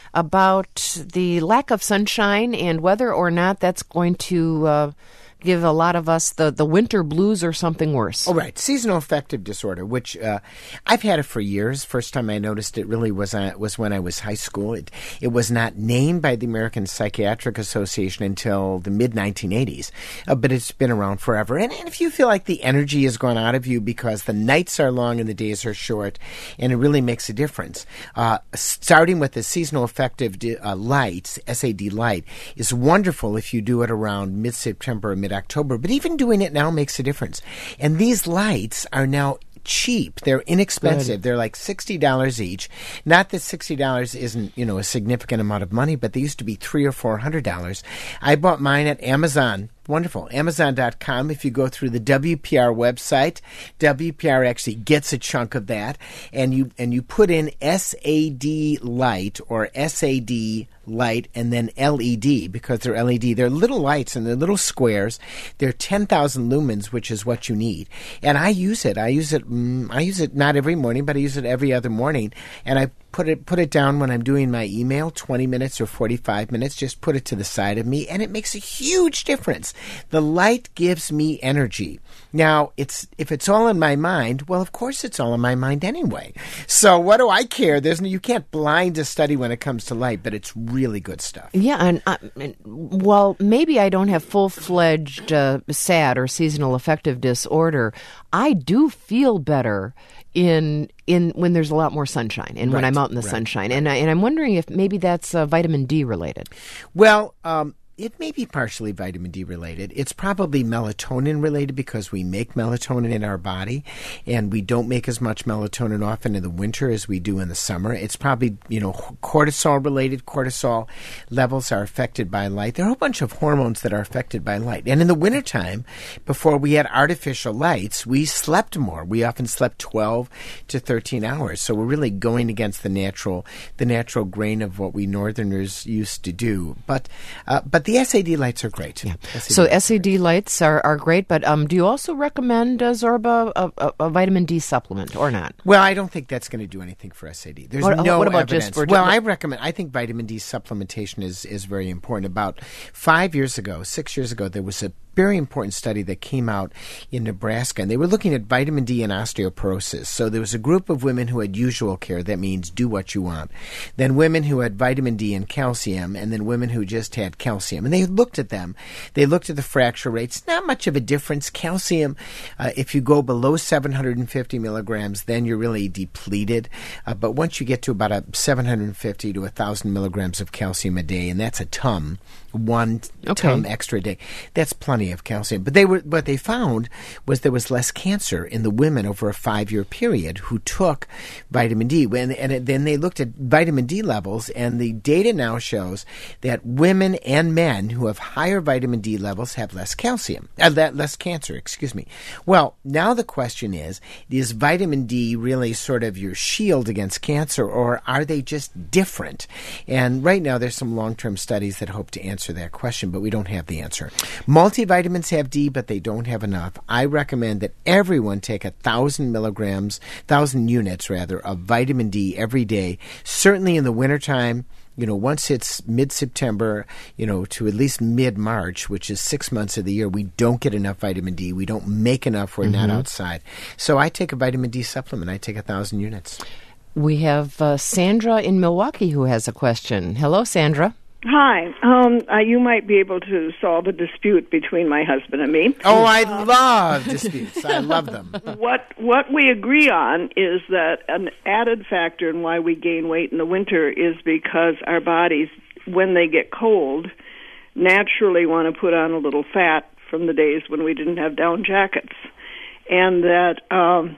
about the lack of sunshine and whether or not that's going to uh, give a lot of us the, the winter blues or something worse. Oh, right. Seasonal affective disorder, which uh, I've had it for years. First time I noticed it really was uh, was when I was high school. It, it was not named by the American Psychiatric Association until the mid nineteen eighties, uh, but it's been around forever. And, and if you feel like the energy has gone out of you because the nights are long and the days are short, and it really makes a difference, uh, starting with the seasonal affective di- uh, light, S A D light, is wonderful if you do it around mid-September or mid October, but even doing it now makes a difference. And these lights are now cheap. They're inexpensive. Good. They're like sixty dollars each. Not that sixty dollars isn't, you know, a significant amount of money, but they used to be three or four hundred dollars. I bought mine at Amazon Wonderful. Amazon dot com. If you go through the W P R website, W P R actually gets a chunk of that, and you and you put in S A D Light or S A D Light and then L E D, because they're L E D. They're little lights and they're little squares. They're ten thousand lumens, which is what you need. And I use it. I use it. Mm, I use it not every morning, but I use it every other morning. And I put it put it down when I'm doing my email, twenty minutes or forty-five minutes. Just put it to the side of me, and it makes a huge difference. The light gives me energy. Now, it's if it's all in my mind, well, of course it's all in my mind anyway. So what do I care? There's no, you can't blind a study when it comes to light, but it's really good stuff. Yeah, and, uh, and well, maybe I don't have full-fledged uh, S A D or seasonal affective disorder. I do feel better in in when there's a lot more sunshine and when Right, I'm out in the right, sunshine. And, I, and I'm wondering if maybe that's uh, vitamin D related. Well, um, it may be partially vitamin D related. It's probably melatonin related because we make melatonin in our body, and we don't make as much melatonin often in the winter as we do in the summer. It's probably, you know, cortisol related. Cortisol levels are affected by light. There are a whole bunch of hormones that are affected by light. And in the wintertime, before we had artificial lights, we slept more. We often slept twelve to thirteen hours. So we're really going against the natural, the natural grain of what we Northerners used to do. But, uh, but the S A D lights are great. Yeah. S A D So lights S A D are lights are, are great, but um, do you also recommend, uh, Zorba, a, a, a vitamin D supplement or not? Well, I don't think that's going to do anything for S A D. There's What- no what about evidence. just for- well, I recommend. I think vitamin D supplementation is is very important. About five years ago, six years ago, there was a very important study that came out in Nebraska, and they were looking at vitamin D and osteoporosis. So there was a group of women who had usual care. That means do what you want. Then women who had vitamin D and calcium, and then women who just had calcium. And they looked at them. They looked at the fracture rates. Not much of a difference. Calcium, uh, if you go below seven hundred fifty milligrams, then you're really depleted. Uh, but once you get to about a seven hundred fifty to one thousand milligrams of calcium a day, and that's a ton, one Okay. ton extra a day, that's plenty of calcium. But they were what they found was there was less cancer in the women over a five-year period who took vitamin D. And, and then they looked at vitamin D levels, and the data now shows that women and men who have higher vitamin D levels have less calcium, uh, less cancer, excuse me. Well, now the question is, is vitamin D really sort of your shield against cancer, or are they just different? And right now there's some long-term studies that hope to answer that question, but we don't have the answer. Multivitamins have D, but they don't have enough. I recommend that everyone take a thousand milligrams, thousand units rather, of vitamin D every day. Certainly in the wintertime, you know, once it's mid-September, you know, to at least mid-March, which is six months of the year, we don't get enough vitamin D. We don't make enough. We're Mm-hmm. not outside. So I take a vitamin D supplement. I take a thousand units. We have uh, Sandra in Milwaukee who has a question. Hello, Sandra. Hi. Um, uh, you might be able to solve a dispute between my husband and me. Oh, I love disputes. I love them. What what we agree on is that an added factor in why we gain weight in the winter is because our bodies, when they get cold, naturally want to put on a little fat from the days when we didn't have down jackets, and that um,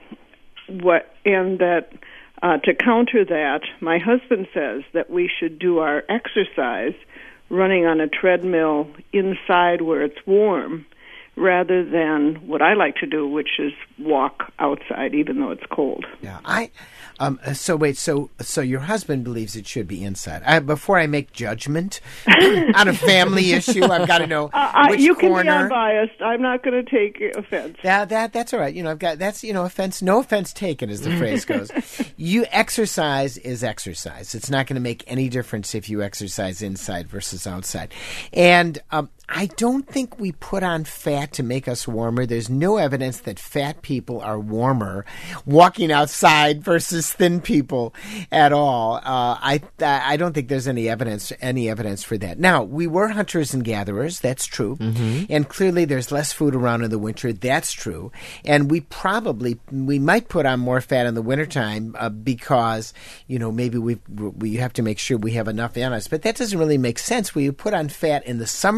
what and that. Uh, to counter that, my husband says that we should do our exercise running on a treadmill inside where it's warm rather than what I like to do, which is walk outside even though it's cold. Yeah, I. Um, so wait, so so your husband believes it should be inside. I, before I make judgment on a family issue, I've got to know Uh, which you corner. can be unbiased. I'm not going to take offense. That that that's all right. You know, I've got that's you know offense, no offense taken, as the phrase goes. You exercise is exercise. It's not going to make any difference if you exercise inside versus outside. And um, I don't think we put on fat to make us warmer. There's no evidence that fat people are warmer walking outside versus thin people at all. Uh, I I don't think there's any evidence any evidence for that. Now, we were hunters and gatherers. That's true. Mm-hmm. And clearly there's less food around in the winter. That's true. And we probably, we might put on more fat in the wintertime uh, because, you know, maybe we we have to make sure we have enough in us. But that doesn't really make sense. We put on fat in the summertime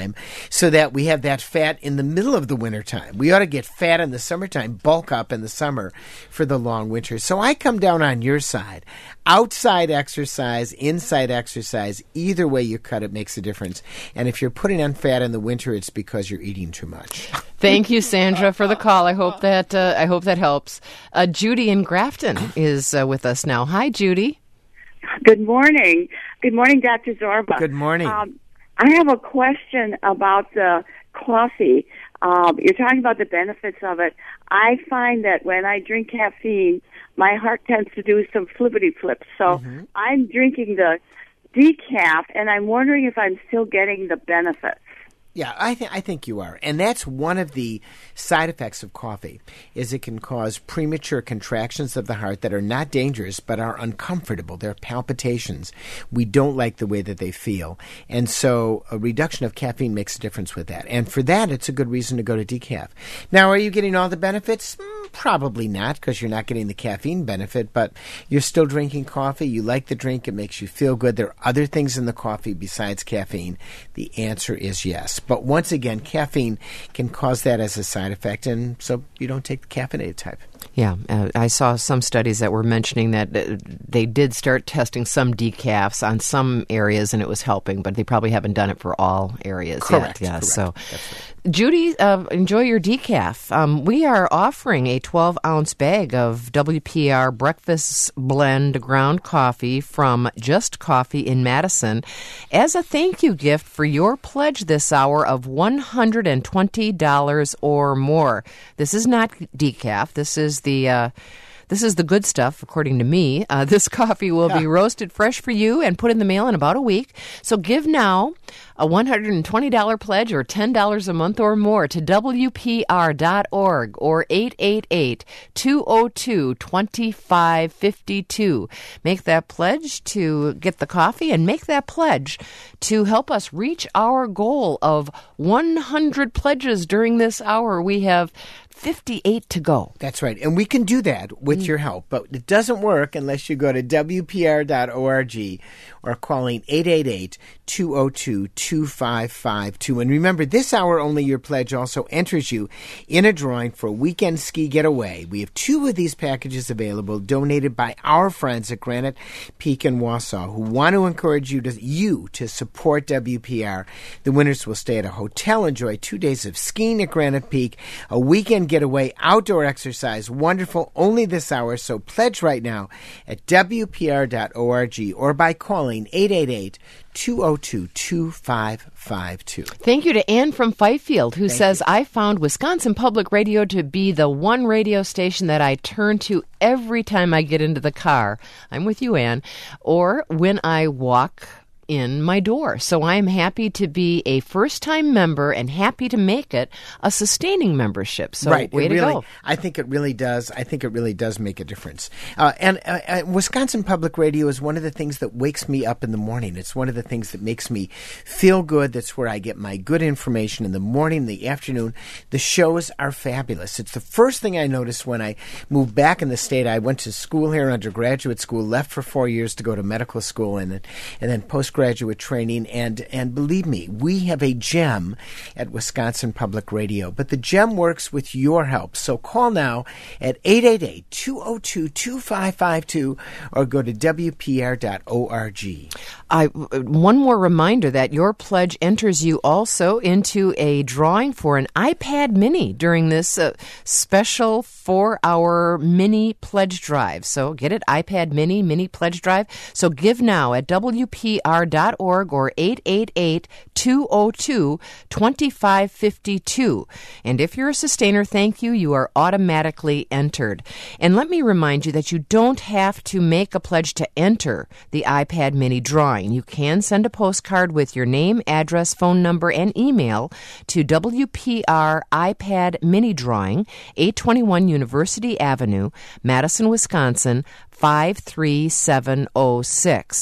summertime so that we have that fat in the middle of the wintertime. We ought to get fat in the summertime, bulk up in the summer for the long winter. So I come down on your side. Outside exercise, inside exercise, either way you cut it makes a difference. And if you're putting on fat in the winter, it's because you're eating too much. Thank you, Sandra, for the call. I hope that uh, I hope that helps. Uh, Judy in Grafton is uh, with us now. Hi, Judy. Good morning. Good morning, Doctor Zorba. Good morning. Um, I have a question about the coffee. Um, you're talking about the benefits of it. I find that when I drink caffeine, my heart tends to do some flippity flips. So mm-hmm. I'm drinking the decaf, and I'm wondering if I'm still getting the benefits. Yeah, I, th- I think you are. And that's one of the side effects of coffee, is it can cause premature contractions of the heart that are not dangerous but are uncomfortable. They're palpitations. We don't like the way that they feel. And so a reduction of caffeine makes a difference with that. And for that, it's a good reason to go to decaf. Now, are you getting all the benefits? Mm, probably not, because you're not getting the caffeine benefit, but you're still drinking coffee. You like the drink. It makes you feel good. There are other things in the coffee besides caffeine. The answer is yes. But once again, caffeine can cause that as a side effect, and so you don't take the caffeinated type. Yeah, uh, I saw some studies that were mentioning that uh, they did start testing some decafs on some areas, and it was helping, but they probably haven't done it for all areas correct, yet. Yeah, correct. So, That's right. Judy, uh, enjoy your decaf. Um, we are offering a twelve-ounce bag of W P R Breakfast Blend ground coffee from Just Coffee in Madison as a thank you gift for your pledge this hour of one hundred twenty dollars or more. This is not decaf. This is the... Uh, This is the good stuff, according to me. Uh, this coffee will be roasted fresh for you and put in the mail in about a week. So give now a one hundred twenty dollars pledge or ten dollars a month or more to W P R dot org or eight eight eight, two oh two, two five five two. Make that pledge to get the coffee and make that pledge to help us reach our goal of one hundred pledges during this hour. We have fifty-eight to go. That's right. And we can do that with mm. your help, but it doesn't work unless you go to W P R dot org or calling eight eight eight, two oh two, two five five two. And remember, this hour only your pledge also enters you in a drawing for a weekend ski getaway. We have two of these packages available, donated by our friends at Granite Peak in Wausau, who want to encourage you to, you to support W P R. The winners will stay at a hotel, enjoy two days of skiing at Granite Peak, a weekend getaway, outdoor exercise, wonderful, only this hour. So pledge right now at W P R dot org or by calling eight eight eight, two oh two, two five five two. Thank you to Ann from Fifield, who Thank says, you. I found Wisconsin Public Radio to be the one radio station that I turn to every time I get into the car. I'm with you, Ann. Or when I walk in my door. So I'm happy to be a first-time member and happy to make it a sustaining membership. So right. way it to really, go. I think it really does. I think it really does make a difference. Uh, and uh, uh, Wisconsin Public Radio is one of the things that wakes me up in the morning. It's one of the things that makes me feel good. That's where I get my good information in the morning, the afternoon. The shows are fabulous. It's the first thing I noticed when I moved back in the state. I went to school here, undergraduate school, left for four years to go to medical school, and then, and then postgraduate training, and and believe me, we have a gem at Wisconsin Public Radio, but the gem works with your help. So call now at eight eight eight, two oh two, two five five two or go to W P R dot org. I, one more reminder that your pledge enters you also into a drawing for an iPad mini during this uh, special four-hour mini pledge drive. So get it, iPad mini, mini pledge drive. So give now at W P R dot org or eight eight eight, two oh two, two five five two. And if you're a sustainer, thank you, you are automatically entered. And let me remind you that you don't have to make a pledge to enter the iPad mini drawing. You can send a postcard with your name, address, phone number, and email to W P R iPad Mini Drawing, eight twenty-one University Avenue, Madison, Wisconsin, five three seven oh six.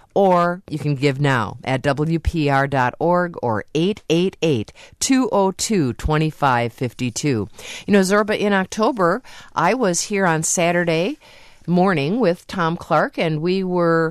Or you can give now at W P R dot org or eight eight eight, two oh two, two five five two. You know, Zorba, in October, I was here on Saturday morning with Tom Clark, and we were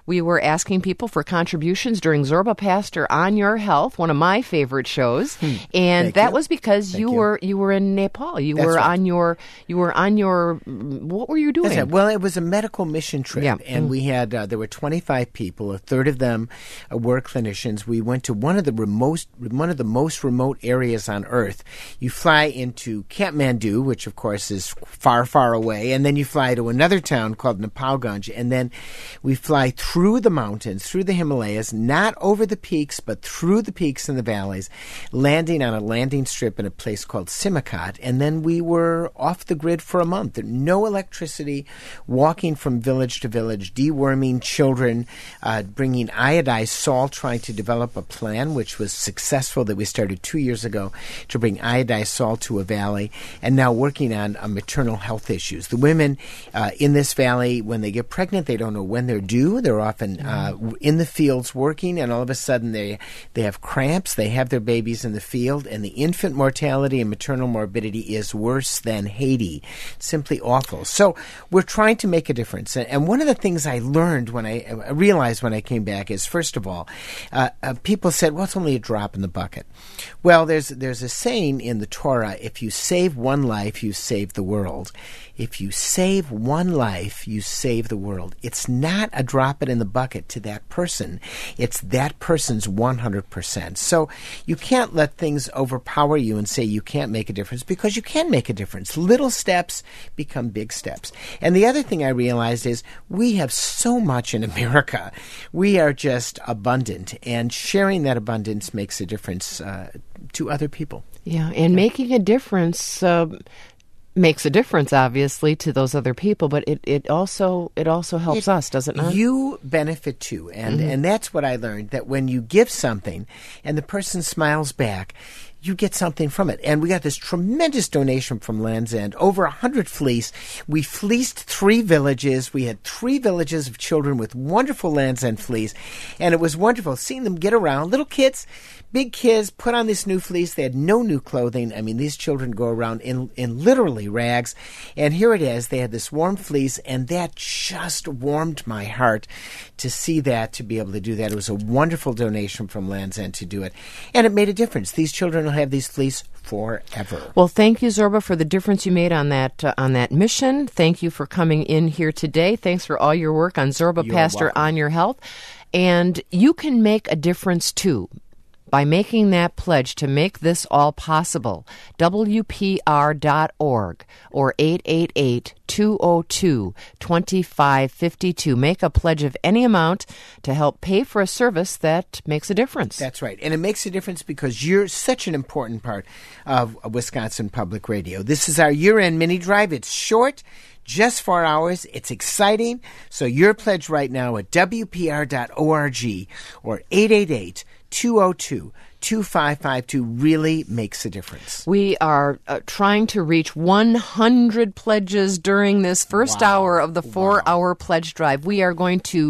we were asking people for contributions during Zorba Pastor on Your Health, one of my favorite shows, hmm. and Thank that you. was because Thank you, you were you were in Nepal. You That's were right. on your you were on your what were you doing? That's right. Well, it was a medical mission trip, Yeah. and Mm. we had uh, there were twenty-five people. A third of them uh, were clinicians. We went to one of the remote one of the most remote areas on Earth. You fly into Kathmandu, which of course is far, far away, and then you fly to another town called Nepalganj, and then we fly through the mountains, through the Himalayas, not over the peaks, but through the peaks and the valleys, landing on a landing strip in a place called Simacot, and then we were off the grid for a month. No electricity, walking from village to village, deworming children, uh, bringing iodized salt, trying to develop a plan, which was successful, that we started two years ago, to bring iodized salt to a valley, and now working on uh, maternal health issues. The women uh, in this valley, when they get pregnant, they don't know when they're due. They're often uh, w- in the fields working, and all of a sudden they they have cramps. They have their babies in the field, and the infant mortality and maternal morbidity is worse than Haiti. Simply awful. So we're trying to make a difference. And, and one of the things I learned when I, I realized when I came back is, first of all, uh, uh, people said, well, it's only a drop in the bucket. Well, there's there's a saying in the Torah, if you save one life, you save the world. If you save one life, you save the world. It's not a drop it in the bucket to that person. It's that person's one hundred percent. So you can't let things overpower you and say you can't make a difference, because you can make a difference. Little steps become big steps. And the other thing I realized is we have so much in America. We are just abundant, and sharing that abundance makes a difference uh, to other people. Yeah, and making a difference uh, makes a difference, obviously, to those other people, but it, it also it also helps It- us, does it not? You benefit too, and Mm-hmm. and that's what I learned, that when you give something and the person smiles back, you get something from it. And we got this tremendous donation from Land's End, over a hundred fleece. We fleeced three villages. We had three villages of children with wonderful Land's End fleece, and it was wonderful seeing them get around. Little kids, big kids, put on this new fleece. They had no new clothing. I mean, these children go around in, in literally rags. And here it is. They had this warm fleece, and that just warmed my heart to see that, to be able to do that. It was a wonderful donation from Land's End to do it. And it made a difference. These children will have these fleece forever. Well, thank you, Zorba, for the difference you made on that uh, on that mission. Thank you for coming in here today. Thanks for all your work on Zorba You're Pastor welcome. on Your Health. And you can make a difference, too, by making that pledge to make this all possible. W P R dot org or eight eight eight, two oh two, two five five two. Make a pledge of any amount to help pay for a service that makes a difference. That's right. And it makes a difference because you're such an important part of Wisconsin Public Radio. This is our year-end mini drive. It's short, just four hours. It's exciting. So your pledge right now at W P R dot org or eight eight eight, two oh two, two five five two really makes a difference. We are uh, trying to reach one hundred pledges during this first Wow. hour of the four-hour pledge drive. We are going to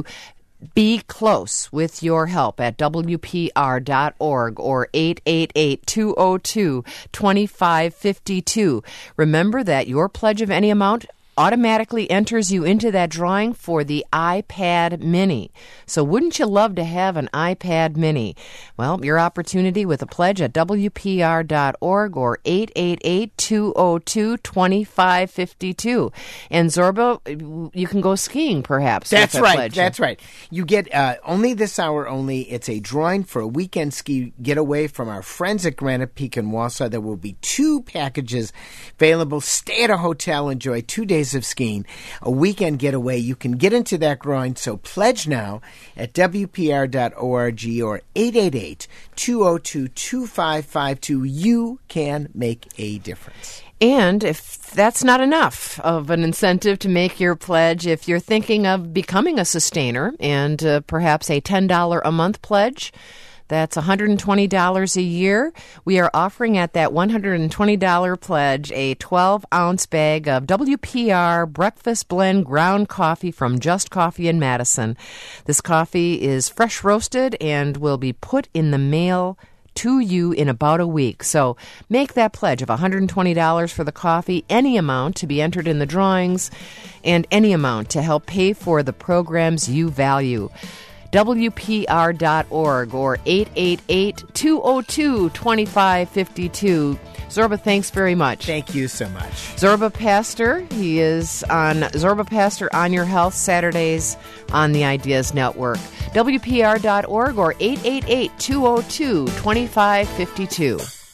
be close with your help at W P R dot org or eight eight eight, two oh two, two five five two. Remember that your pledge of any amount automatically enters you into that drawing for the iPad Mini. So wouldn't you love to have an iPad Mini? Well, your opportunity with a pledge at W P R dot org or eight eight eight, two oh two, two five five two. And Zorba, you can go skiing perhaps. That's with that right. pledge. That's right. You get uh, only this hour only. It's a drawing for a weekend ski getaway from our friends at Granite Peak in Wausau. There will be two packages available. Stay at a hotel, enjoy two days of skiing, a weekend getaway. You can get into that drawing. So pledge now at W P R dot org or eight eight eight, two oh two, two five five two. You can make a difference. And if that's not enough of an incentive to make your pledge, if you're thinking of becoming a sustainer and uh, perhaps a ten dollars a month pledge, that's one hundred twenty dollars a year. We are offering at that one hundred twenty dollars pledge a twelve-ounce bag of W P R Breakfast Blend ground coffee from Just Coffee in Madison. This coffee is fresh roasted and will be put in the mail to you in about a week. So make that pledge of one hundred twenty dollars for the coffee, any amount to be entered in the drawings, and any amount to help pay for the programs you value. W P R dot org or eight eight eight, two oh two, two five five two. Zorba, thanks very much. Thank you so much. Zorba Pastor, he is on Zorba Pastor on Your Health Saturdays on the Ideas Network. W P R dot org or eight eight eight, two oh two, two five five two.